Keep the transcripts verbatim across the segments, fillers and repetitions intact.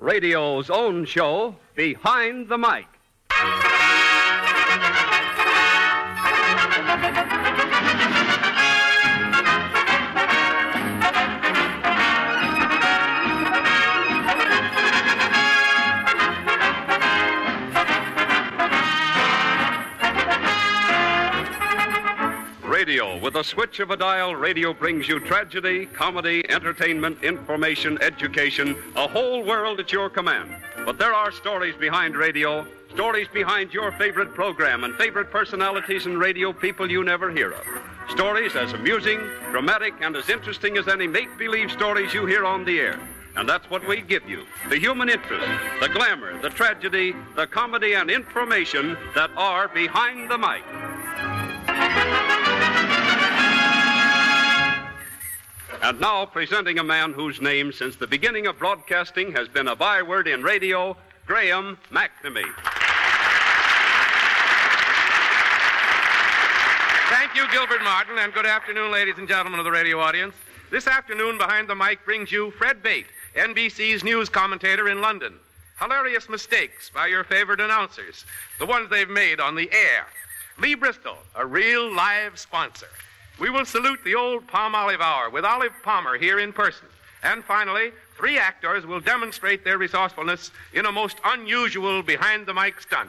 radio's own show, Behind the Mic. Radio. With a switch of a dial, radio brings you tragedy, comedy, entertainment, information, education, a whole world at your command. But there are stories behind radio, stories behind your favorite program and favorite personalities and radio people you never hear of. Stories as amusing, dramatic, and as interesting as any make-believe stories you hear on the air. And that's what we give you, the human interest, the glamour, the tragedy, the comedy, and information that are behind the mic. And now, presenting a man whose name, since the beginning of broadcasting, has been a byword in radio, Graham McNamee. Thank you, Gilbert Martin, and good afternoon, ladies and gentlemen of the radio audience. This afternoon, Behind the Mic brings you Fred Bate, N B C's news commentator in London. Hilarious mistakes by your favorite announcers, the ones they've made on the air. Lee Bristol, a real live sponsor. We will salute the old Palmolive Hour with Olive Palmer here in person. And finally, three actors will demonstrate their resourcefulness in a most unusual behind-the-mic stunt.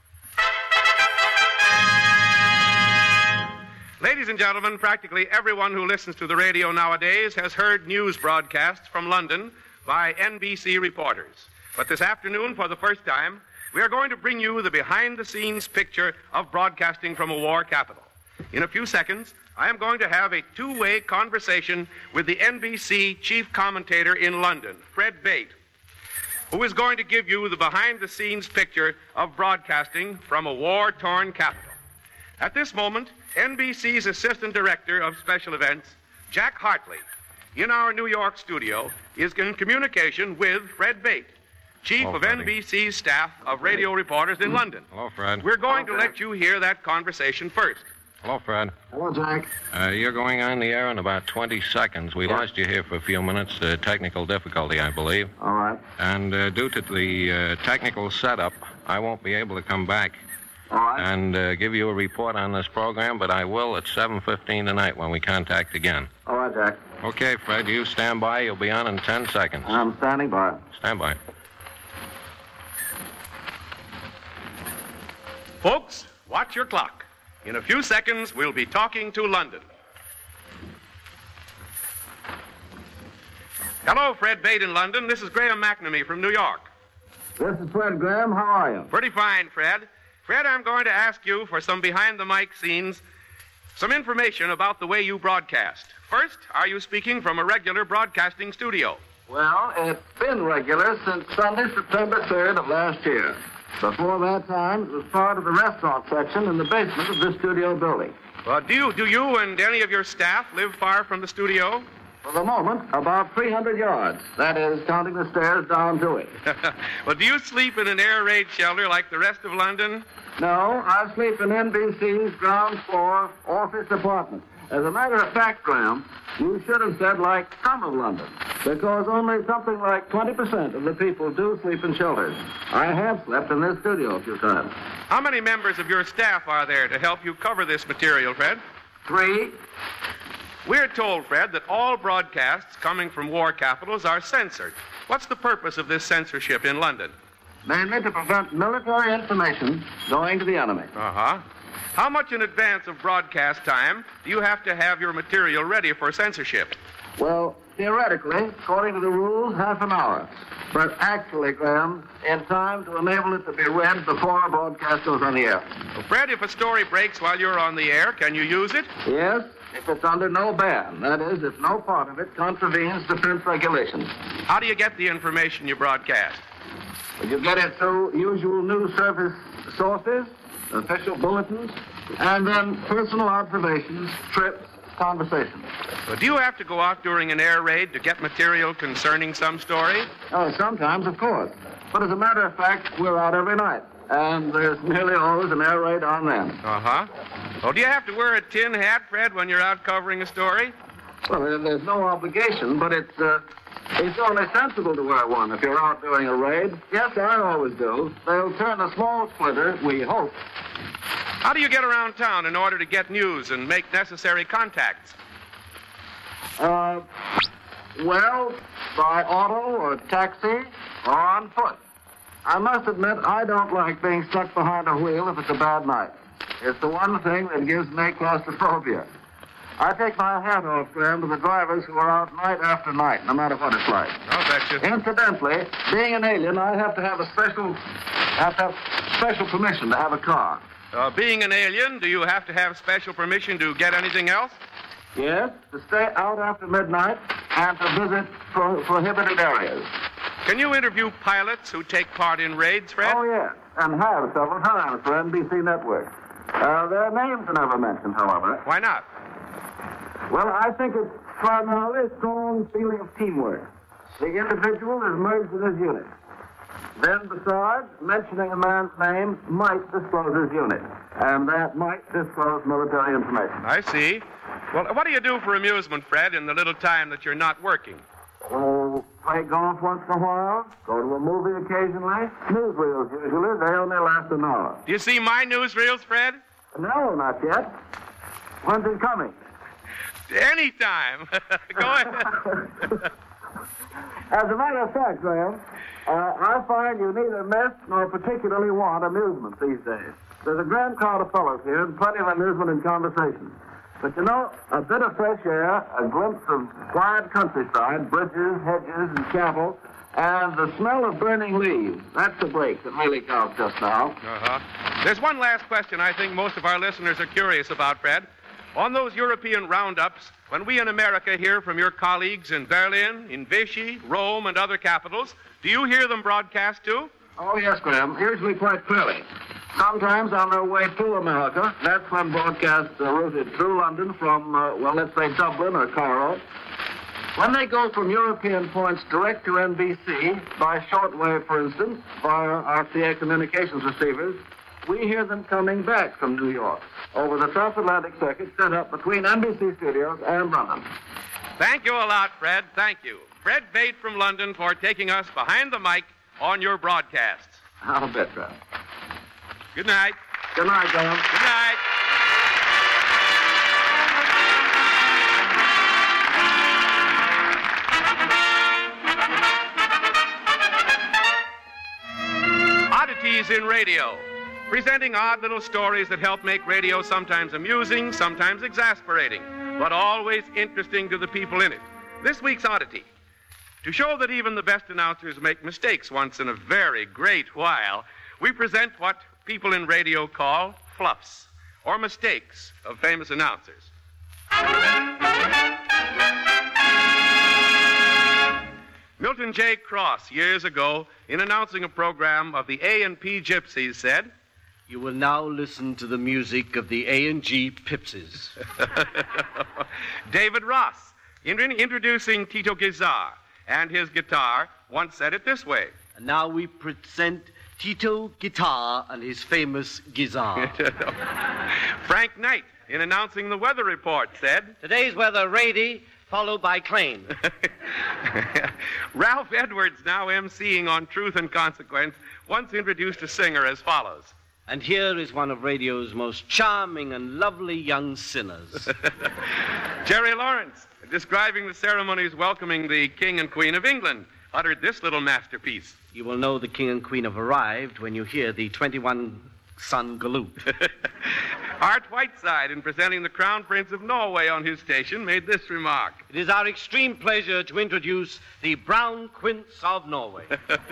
Ladies and gentlemen, practically everyone who listens to the radio nowadays has heard news broadcasts from London by N B C reporters. But this afternoon, for the first time, we are going to bring you the behind-the-scenes picture of broadcasting from a war capital. In a few seconds, I am going to have a two-way conversation with the N B C chief commentator in London, Fred Bate, who is going to give you the behind-the-scenes picture of broadcasting from a war-torn capital. At this moment, N B C's assistant director of special events, Jack Hartley, in our New York studio, is in communication with Fred Bate, chief Hello, of Freddie. N B C's staff of radio reporters in London. Hello, Fred. We're going Hello, to Jack. let you hear that conversation first. Hello, Fred. Hello, Jack. Uh, you're going on the air in about twenty seconds. We Yeah. lost you here for a few minutes. Uh, technical difficulty, I believe. All right. And uh, due to the uh, technical setup, I won't be able to come back All right. and uh, give you a report on this program, but I will at seven fifteen tonight when we contact again. All right, Jack. Okay, Fred, you stand by. You'll be on in ten seconds. I'm standing by. Stand by. Folks, watch your clock. In a few seconds, we'll be talking to London. Hello, Fred Bate in London. This is Graham McNamee from New York. This is Fred Graham. How are you? Pretty fine, Fred. Fred, I'm going to ask you for some behind-the-mic scenes, some information about the way you broadcast. First, are you speaking from a regular broadcasting studio? Well, it's been regular since Sunday, September third of last year. Before that time, it was part of the restaurant section in the basement of this studio building. Well, do you, do you and any of your staff live far from the studio? For the moment, about three hundred yards. That is, counting the stairs down to it. Well, do you sleep in an air raid shelter like the rest of London? No, I sleep in N B C's ground floor office apartment. As a matter of fact, Graham, you should have said like some of London, because only something like twenty percent of the people do sleep in shelters. I have slept in this studio a few times. How many members of your staff are there to help you cover this material, Fred? Three. We're told, Fred, that all broadcasts coming from war capitals are censored. What's the purpose of this censorship in London? Mainly to prevent military information going to the enemy. Uh-huh. How much in advance of broadcast time do you have to have your material ready for censorship? Well, theoretically, according to the rules, half an hour. But actually, Graham, in time to enable it to be read before a broadcast goes on the air. Well, Fred, if a story breaks while you're on the air, can you use it? Yes, if it's under no ban. That is, if no part of it contravenes defense regulations. How do you get the information you broadcast? Well, you get it through usual news service sources, official bulletins, and then personal observations, trips, conversations. Well, do you have to go out during an air raid to get material concerning some story? Oh, sometimes, of course. But as a matter of fact, we're out every night. And there's nearly always an air raid on then. Uh-huh. Well, do you have to wear a tin hat, Fred, when you're out covering a story? Well, there- there's no obligation, but it's uh, It's only sensible to wear one if you're out doing a raid. Yes, I always do. They'll turn a small splinter, we hope. How do you get around town in order to get news and make necessary contacts? Uh, well, by auto or taxi or on foot. I must admit, I don't like being stuck behind a wheel if it's a bad night. It's the one thing that gives me claustrophobia. I take my hat off, Graham, to the drivers who are out night after night, no matter what it's like. I'll bet you. Incidentally, being an alien, I have to have a special, have to have special permission to have a car. Uh, being an alien, do you have to have special permission to get anything else? Yes, to stay out after midnight and to visit pro- prohibited areas. Can you interview pilots who take part in raids, Fred? Oh, yes, and have several times for N B C Network. Uh, their names are never mentioned, however. Why not? Well, I think it's primarily a strong feeling of teamwork. The individual is merged in his unit. Then, besides, mentioning a man's name might disclose his unit, and that might disclose military information. I see. Well, what do you do for amusement, Fred, in the little time that you're not working? Oh, play golf once in a while, go to a movie occasionally. Newsreels, usually. They only last an hour. Do you see my newsreels, Fred? No, not yet. When's it coming? Anytime. Go ahead. As a matter of fact, Graham, uh, I find you neither miss nor particularly want amusement these days. There's a grand crowd of fellows here and plenty of amusement and conversation. But you know, a bit of fresh air, a glimpse of quiet countryside, bridges, hedges, and cattle, and the smell of burning leaves. That's the break that really counts just now. Uh-huh. There's one last question I think most of our listeners are curious about, Fred. On those European roundups, when we in America hear from your colleagues in Berlin, in Vichy, Rome, and other capitals, do you hear them broadcast too? Oh, yes, Graham. Usually quite clearly. Sometimes on their way to America, that's when broadcasts are routed through London from, uh, well, let's say Dublin or Cairo. When they go from European points direct to N B C, by shortwave, for instance, via R C A communications receivers, we hear them coming back from New York over the transatlantic circuit set up between N B C studios and London. Thank you a lot, Fred. Thank you. Fred Bate from London for taking us behind the mic on your broadcasts. I'll bet, Graham. Good night. Good night, Graham. Good night. Oddities in Radio, presenting odd little stories that help make radio sometimes amusing, sometimes exasperating, but always interesting to the people in it. This week's oddity. To show that even the best announcers make mistakes once in a very great while, we present what people in radio call fluffs, or mistakes of famous announcers. Milton J. Cross, years ago, in announcing a program of the A and P Gypsies, said, "You will now listen to the music of the A and G Pipses." David Ross, in introducing Tito Guizzar and his guitar, once said it this way. And now we present Tito Guitar and his famous Guizzar. Frank Knight, in announcing the weather report, said, "Today's weather rainy, followed by clean." Ralph Edwards, now emceeing on Truth and Consequence, once introduced a singer as follows. And here is one of radio's most charming and lovely young sinners. Jerry Lawrence, describing the ceremonies welcoming the King and Queen of England, uttered this little masterpiece. You will know the King and Queen have arrived when you hear the twenty-one-son galoot. Art Whiteside, in presenting the Crown Prince of Norway on his station, made this remark. It is our extreme pleasure to introduce the Brown Quince of Norway.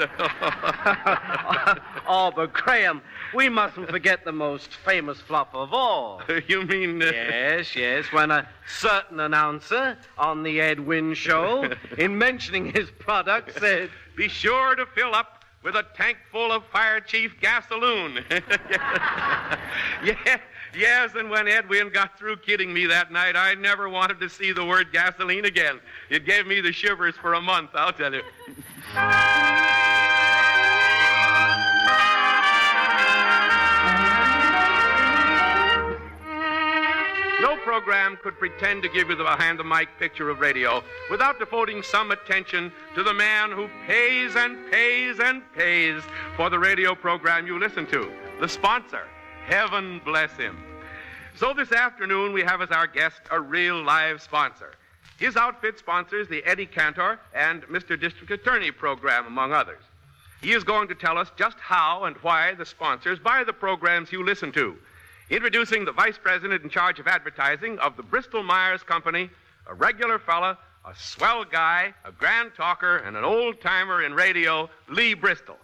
Oh, but Graham, we mustn't forget the most famous flop of all. You mean... Uh... Yes, yes, when a certain announcer on the Ed Wynn show, in mentioning his product, said, "Be sure to fill up with a tank full of Fire Chief gasoline." Yeah, yes, and when Edwin got through kidding me that night, I never wanted to see the word gasoline again. It gave me the shivers for a month, I'll tell you. No program could pretend to give you the behind-the-mic picture of radio without devoting some attention to the man who pays and pays and pays for the radio program you listen to, the sponsor. Heaven bless him. So this afternoon, we have as our guest a real live sponsor. His outfit sponsors the Eddie Cantor and Mister District Attorney program, among others. He is going to tell us just how and why the sponsors buy the programs you listen to. Introducing the Vice President in charge of advertising of the Bristol Myers Company, a regular fella, a swell guy, a grand talker, and an old-timer in radio, Lee Bristol.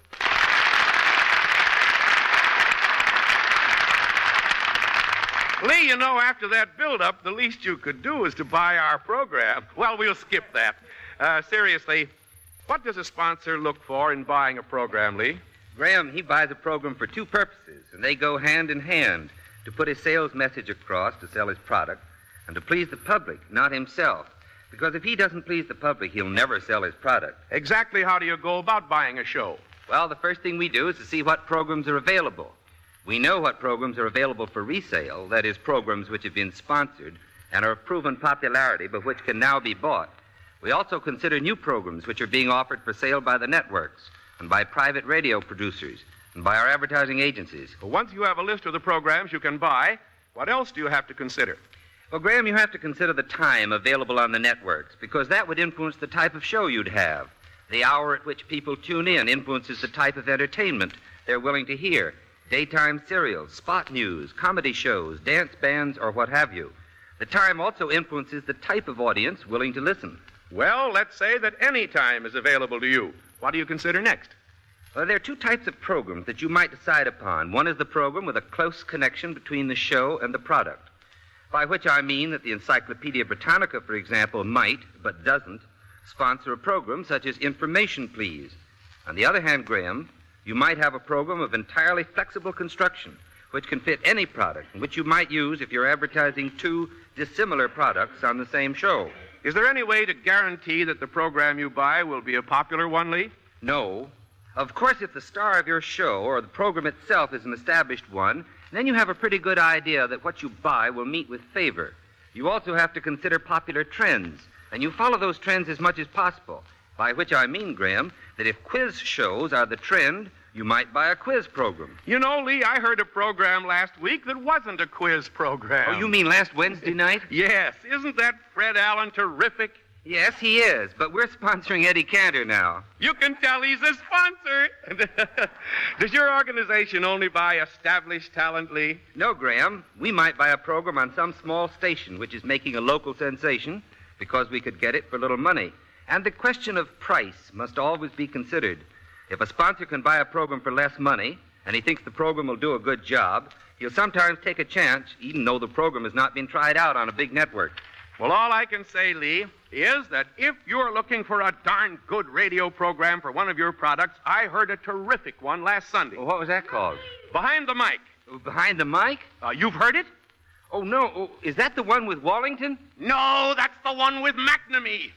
Lee, you know, after that build-up, the least you could do is to buy our program. Well, we'll skip that. Uh, seriously, what does a sponsor look for in buying a program, Lee? Graham, he buys a program for two purposes, and they go hand in hand: to put his sales message across to sell his product, and to please the public, not himself. Because if he doesn't please the public, he'll never sell his product. Exactly how do you go about buying a show? Well, the first thing we do is to see what programs are available. We know what programs are available for resale, that is, programs which have been sponsored and are of proven popularity but which can now be bought. We also consider new programs which are being offered for sale by the networks and by private radio producers and by our advertising agencies. Well, once you have a list of the programs you can buy, what else do you have to consider? Well, Graham, you have to consider the time available on the networks, because that would influence the type of show you'd have. The hour at which people tune in influences the type of entertainment they're willing to hear. Daytime serials, spot news, comedy shows, dance bands, or what have you. The time also influences the type of audience willing to listen. Well, let's say that any time is available to you. What do you consider next? Well, there are two types of programs that you might decide upon. One is the program with a close connection between the show and the product, by which I mean that the Encyclopedia Britannica, for example, might, but doesn't, sponsor a program such as Information Please. On the other hand, Graham, you might have a program of entirely flexible construction, which can fit any product, and which you might use if you're advertising two dissimilar products on the same show. Is there any way to guarantee that the program you buy will be a popular one, Lee? No. Of course, if the star of your show or the program itself is an established one, then you have a pretty good idea that what you buy will meet with favor. You also have to consider popular trends, and you follow those trends as much as possible, by which I mean, Graham, that if quiz shows are the trend, you might buy a quiz program. You know, Lee, I heard a program last week that wasn't a quiz program. Oh, you mean last Wednesday night? Yes. Isn't that Fred Allen terrific? Yes, he is, but we're sponsoring Eddie Cantor now. You can tell he's a sponsor. Does your organization only buy established talent, Lee? No, Graham. We might buy a program on some small station which is making a local sensation because we could get it for little money. And the question of price must always be considered. If a sponsor can buy a program for less money, and he thinks the program will do a good job, he'll sometimes take a chance, even though the program has not been tried out on a big network. Well, all I can say, Lee, is that if you're looking for a darn good radio program for one of your products, I heard a terrific one last Sunday. Well, what was that called? Behind the Mic. Behind the Mic? Uh, you've heard it? Oh, no. Oh, is that the one with Wallington? No, that's the one with McNamee.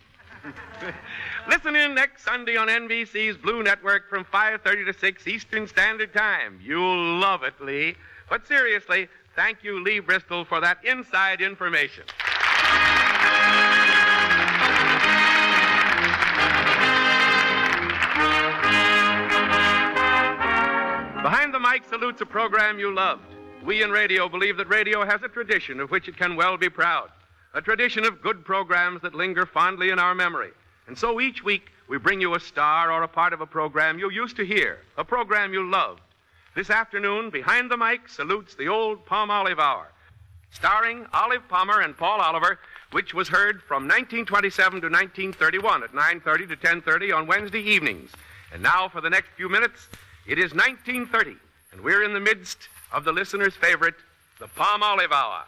Listen in next Sunday on N B C's Blue Network from five thirty to six Eastern Standard Time. You'll love it, Lee. But seriously, thank you, Lee Bristol, for that inside information. Behind the Mic salutes a program you loved. We in radio believe that radio has a tradition of which it can well be proud. A tradition of good programs that linger fondly in our memory. And so each week, we bring you a star or a part of a program you used to hear, a program you loved. This afternoon, Behind the Mic salutes the old Palmolive Hour, starring Olive Palmer and Paul Oliver, which was heard from nineteen twenty-seven to nineteen thirty-one at nine thirty to ten thirty on Wednesday evenings. And now, for the next few minutes, it is nineteen thirty, and we're in the midst of the listener's favorite, the Palmolive Hour.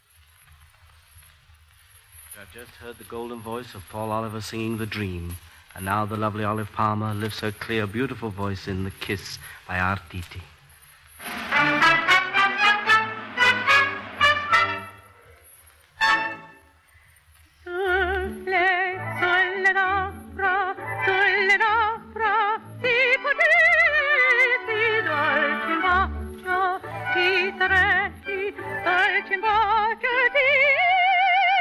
I've just heard the golden voice of Paul Oliver singing The Dream, and now the lovely Olive Palmer lifts her clear, beautiful voice in The Kiss by Arditi. Ti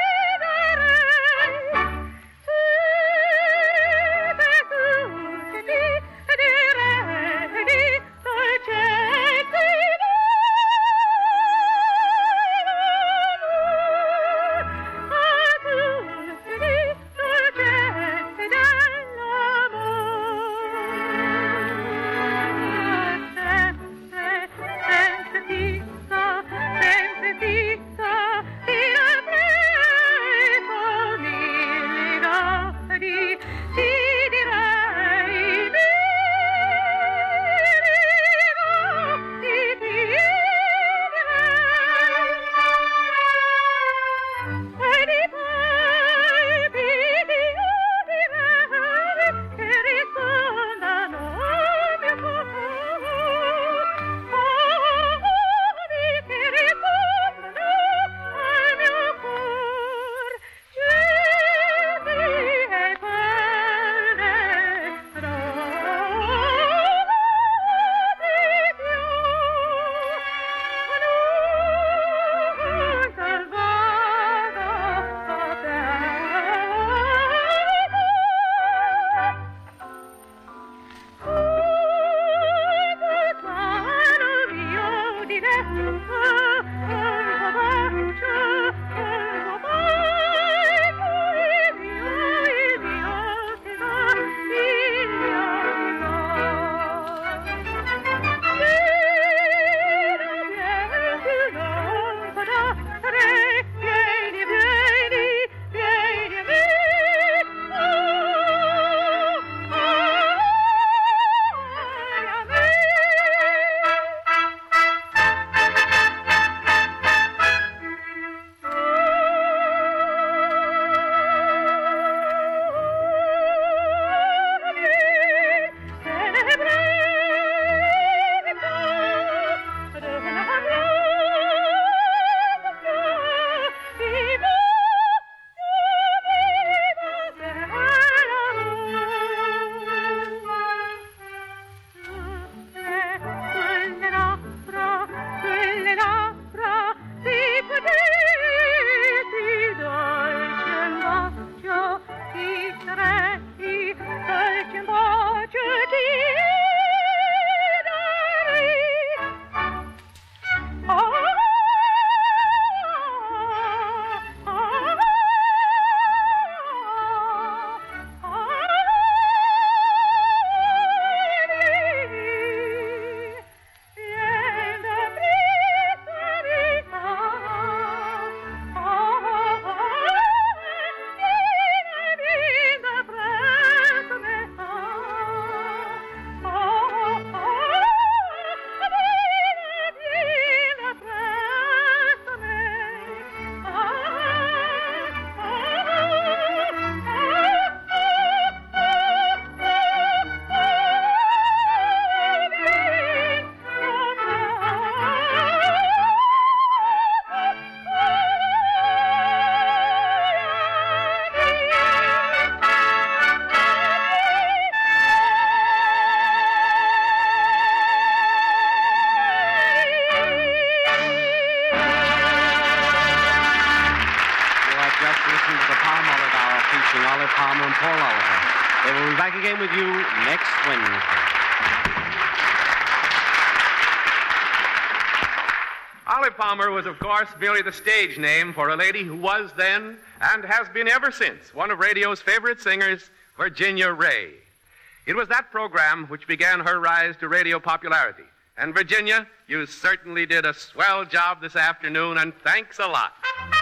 We'll be back again with you next Wednesday. Olive Palmer was, of course, merely the stage name for a lady who was then, and has been ever since, one of radio's favorite singers, Virginia Ray. It was that program which began her rise to radio popularity. And Virginia, you certainly did a swell job this afternoon, and thanks a lot.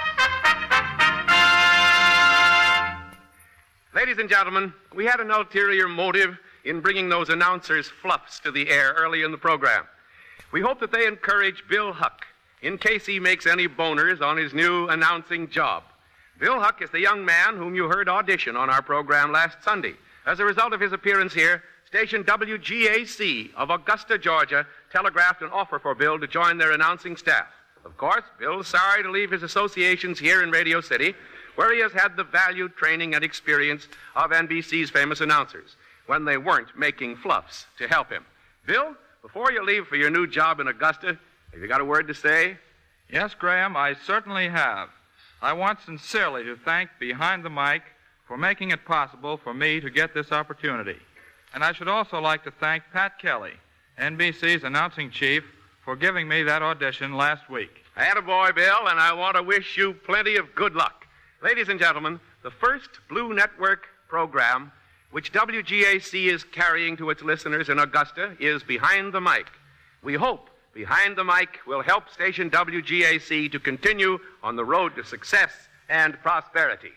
Ladies and gentlemen, we had an ulterior motive in bringing those announcers' fluffs to the air early in the program. We hope that they encourage Bill Huck in case he makes any boners on his new announcing job. Bill Huck is the young man whom you heard audition on our program last Sunday. As a result of his appearance here, station W G A C of Augusta, Georgia, telegraphed an offer for Bill to join their announcing staff. Of course, Bill's sorry to leave his associations here in Radio City, where he has had the valued training and experience of N B C's famous announcers, when they weren't making fluffs to help him. Bill, before you leave for your new job in Augusta, have you got a word to say? Yes, Graham, I certainly have. I want sincerely to thank Behind the Mic for making it possible for me to get this opportunity. And I should also like to thank Pat Kelly, N B C's announcing chief, for giving me that audition last week. Attaboy, Bill, and I want to wish you plenty of good luck. Ladies and gentlemen, the first Blue Network program which W G A C is carrying to its listeners in Augusta is Behind the Mic. We hope Behind the Mic will help station W G A C to continue on the road to success and prosperity.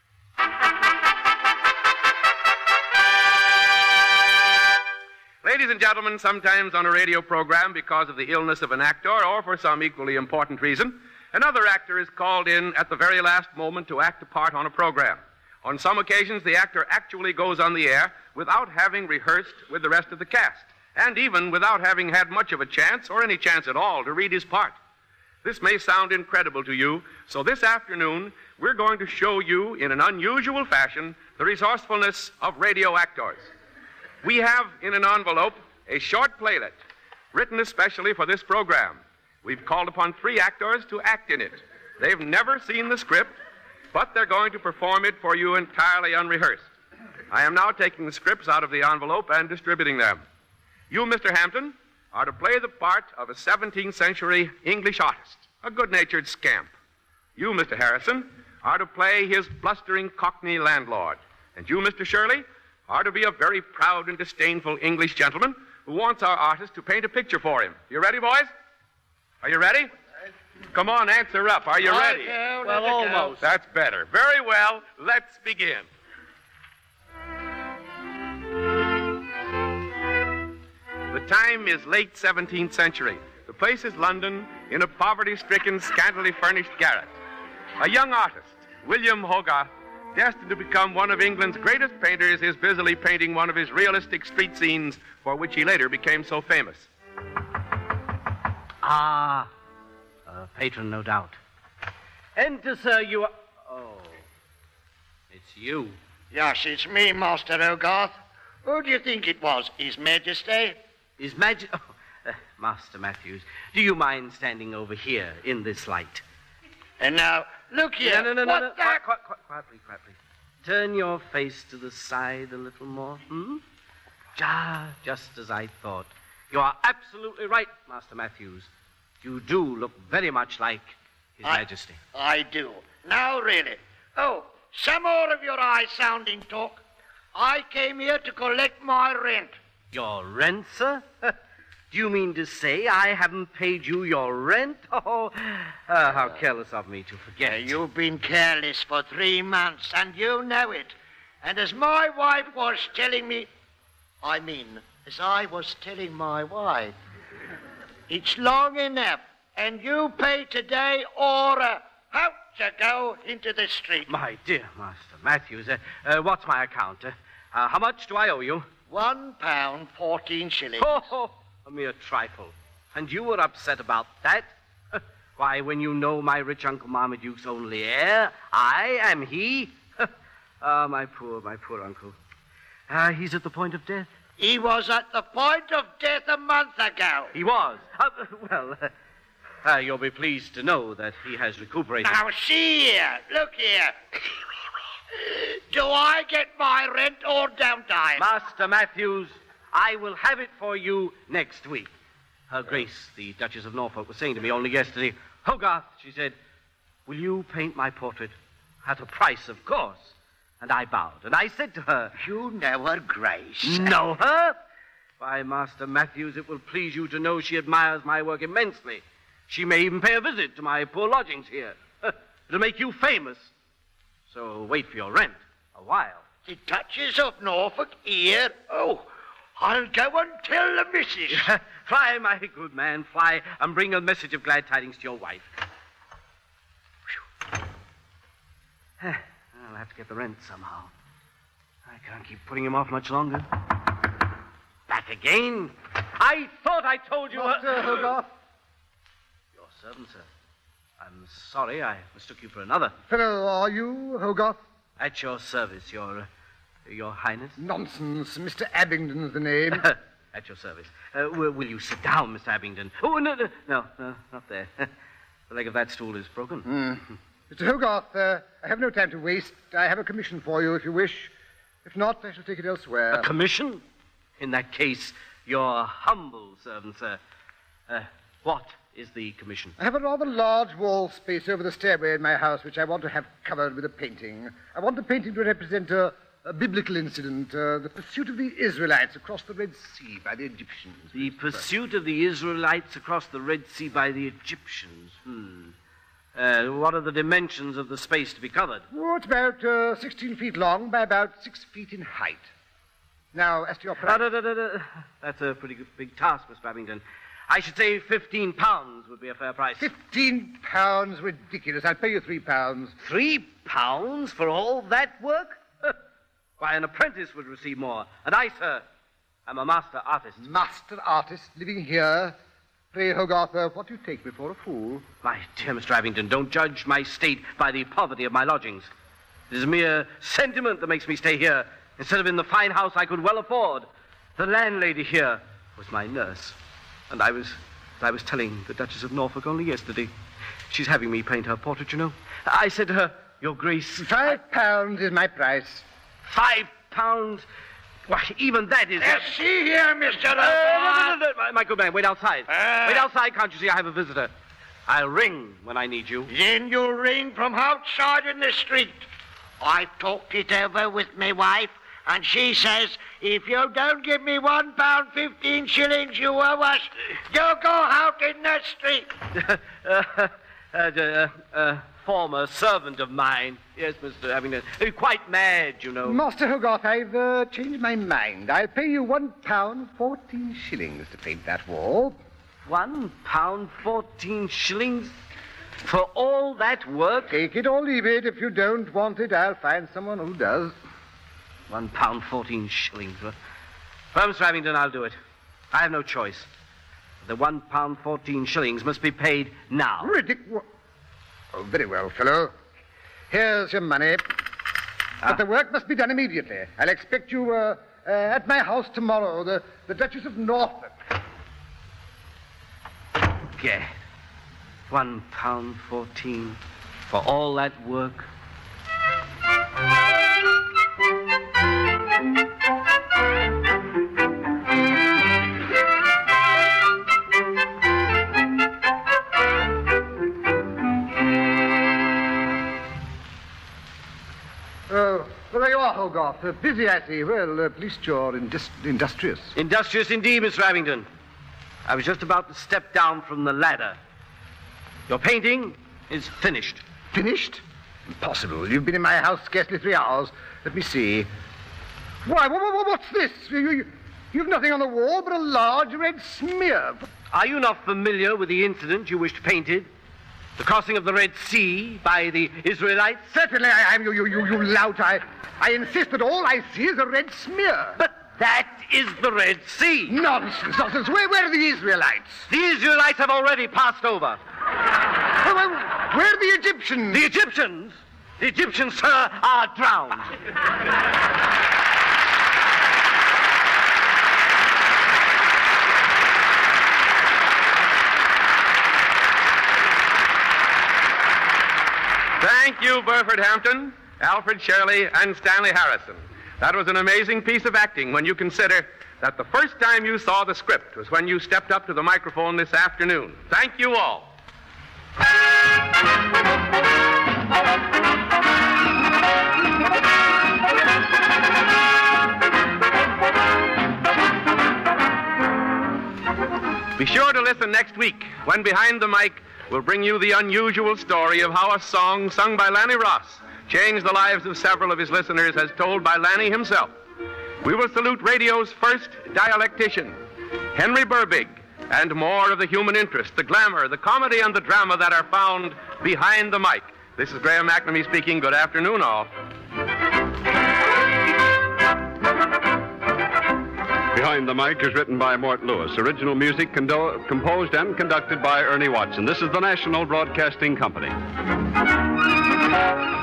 Ladies and gentlemen, sometimes on a radio program, because of the illness of an actor or for some equally important reason, another actor is called in at the very last moment to act a part on a program. On some occasions, the actor actually goes on the air without having rehearsed with the rest of the cast, and even without having had much of a chance, or any chance at all, to read his part. This may sound incredible to you, so this afternoon, we're going to show you, in an unusual fashion, the resourcefulness of radio actors. We have in an envelope a short playlet written especially for this program. We've called upon three actors to act in it. They've never seen the script, but they're going to perform it for you entirely unrehearsed. I am now taking the scripts out of the envelope and distributing them. You, Mister Hampton, are to play the part of a seventeenth century English artist, a good-natured scamp. You, Mister Harrison, are to play his blustering Cockney landlord. And you, Mister Shirley, are to be a very proud and disdainful English gentleman who wants our artist to paint a picture for him. You ready, boys? Are you ready? Come on, answer up. Are you ready? Well, almost. That's better. Very well. Let's begin. The time is late seventeenth century. The place is London, in a poverty-stricken, scantily furnished garret. A young artist, William Hogarth, destined to become one of England's greatest painters, is busily painting one of his realistic street scenes for which he later became so famous. Ah, a patron, no doubt. Enter, sir, you are... Oh, it's you. Yes, it's me, Master Hogarth. Who do you think it was? His Majesty? His Majesty... Oh, uh, Master Matthews, do you mind standing over here in this light? And now, look here. No, no, no, what no, no. The... Quiet, quiet, quiet, quietly, quietly. Turn your face to the side a little more, hmm? Ah, just as I thought. You are absolutely right, Master Matthews. You do look very much like His I, Majesty. I do. Now, really. Oh, some more of your eye-sounding talk. I came here to collect my rent. Your rent, sir? Do you mean to say I haven't paid you your rent? Oh, uh, how careless of me to forget. Uh, you've been careless for three months, and you know it. And as my wife was telling me... I mean, as I was telling my wife... It's long enough, and you pay today or uh, out you go into the street. My dear Master Matthews, uh, uh, what's my account? Uh, uh, how much do I owe you? One pound, fourteen shillings. Oh, oh, a mere trifle. And you were upset about that? Why, when you know my rich Uncle Marmaduke's only heir, I am he. Ah, my poor, my poor uncle. Uh, he's at the point of death. He was at the point of death a month ago. He was? Uh, well, uh, uh, you'll be pleased to know that he has recuperated. Now, see here. Look here. Do I get my rent or don't I? Master Matthews, I will have it for you next week. Her Grace, the Duchess of Norfolk, was saying to me only yesterday, Hogarth, she said, will you paint my portrait? At a price, of course. And I bowed, and I said to her, You know her Grace. Know her? Why, Master Matthews, it will please you to know she admires my work immensely. She may even pay a visit to my poor lodgings here. It'll make you famous. So wait for your rent a while. The Duchess of Norfolk here? Oh, I'll go and tell the missus. Fly, my good man, fly, and bring a message of glad tidings to your wife. Whew. I'll have to get the rent somehow. I can't keep putting him off much longer. Back again? I thought I told you... Master uh, Hogarth? Your servant, sir. I'm sorry, I mistook you for another. Fellow, are you, Hogarth? At your service, your... Uh, your Highness? Nonsense. Mister Abingdon's the name. At your service. Uh, will, will you sit down, Mister Abingdon? Oh, no, no, no, no not there. The leg of that stool is broken. Mm. Mister Hogarth, uh, I have no time to waste. I have a commission for you, if you wish. If not, I shall take it elsewhere. A commission? In that case, your humble servant, sir. Uh, what is the commission? I have a rather large wall space over the stairway in my house, which I want to have covered with a painting. I want the painting to represent a, a biblical incident, uh, the pursuit of the Israelites across the Red Sea by the Egyptians. The pursuit of the Israelites across the Red Sea by the Egyptians. Hmm. Uh, what are the dimensions of the space to be covered? Oh, it's about uh, sixteen feet long by about six feet in height. Now, as to your price... Uh, da, da, da, da. That's a pretty good, big task, Mister Babington. I should say fifteen pounds would be a fair price. Fifteen pounds? Ridiculous. I'll pay you three pounds. Three pounds for all that work? Why, an apprentice would receive more. And I, sir, am a master artist. Master artist living here? Pray, Hogarth, uh, what do you take me for, a fool? My dear Mister Abingdon, don't judge my state by the poverty of my lodgings. It is mere sentiment that makes me stay here instead of in the fine house I could well afford. The landlady here was my nurse, and I was, I was telling the Duchess of Norfolk only yesterday. She's having me paint her portrait, you know. I said to her, Your Grace... Five I... pounds is my price. Five pounds? Why, even that is... Uh, see here, Mister Uh, no, no, no, no, my, my good man, wait outside. Uh, wait outside, can't you see I have a visitor? I'll ring when I need you. Then you'll ring from outside in the street. I've talked it over with my wife, and she says, if you don't give me one pound fifteen shillings you owe us, you'll go out in the street. uh, uh, uh, uh, former servant of mine. Yes, Mister Abingdon. Uh, quite mad, you know. Master Hogarth, I've uh, changed my mind. I'll pay you one pound fourteen shillings to paint that wall. One pound fourteen shillings? For all that work? Take it or leave it. If you don't want it, I'll find someone who does. One pound fourteen shillings. Well, Mister Abingdon, I'll do it. I have no choice. The one pound fourteen shillings must be paid now. Ridiculous. Oh, very well, fellow. Here's your money. Ah. But the work must be done immediately. I'll expect you uh, uh, at my house tomorrow, the, the Duchess of Norfolk. Gad. One pound fourteen for all that work. Oh, well, there you are, Hogarth. Uh, busy, I see. Well, uh, at least you're indus- industrious. Industrious indeed, Mister Abingdon. I was just about to step down from the ladder. Your painting is finished. Finished? Impossible. You've been in my house scarcely three hours. Let me see. Why, what, what, what's this? You, you, you've nothing on the wall but a large red smear. Are you not familiar with the incident you wished painted? The crossing of the Red Sea by the Israelites? Certainly I am, you, you, you, you lout. I, I insist that all I see is a red smear. But that is the Red Sea. Nonsense, nonsense. Where, where are the Israelites? The Israelites have already passed over. Oh, well, where are the Egyptians? The Egyptians? The Egyptians, sir, are drowned. Thank you, Burford Hampton. Alfred Shirley, and Stanley Harrison. That was an amazing piece of acting when you consider that the first time you saw the script was when you stepped up to the microphone this afternoon. Thank you all. Be sure to listen next week when Behind the Mic will bring you the unusual story of how a song sung by Lanny Ross changed the lives of several of his listeners as told by Lanny himself. We will salute radio's first dialectician, Henry Burbig, and more of the human interest, the glamour, the comedy, and the drama that are found behind the mic. This is Graham McNamee speaking. Good afternoon, all. Behind the Mic is written by Mort Lewis. Original music condo- composed and conducted by Ernie Watson. This is the National Broadcasting Company.